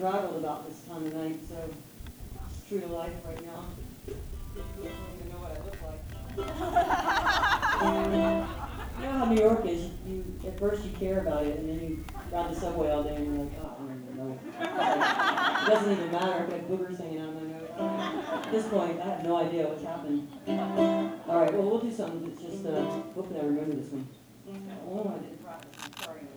unraveled about this time of night, so it's true to life right now. I don't even know what I look like. You know how New York is. You at first you care about it, and then you ride the subway all day, and you're like, oh, I don't even know. It doesn't even matter if I have boogers hanging out of my nose. At this point, I have no idea what's happened. All right, well, we'll do something that's just, hopefully I remember this one. Oh, I didn't practice. I'm sorry.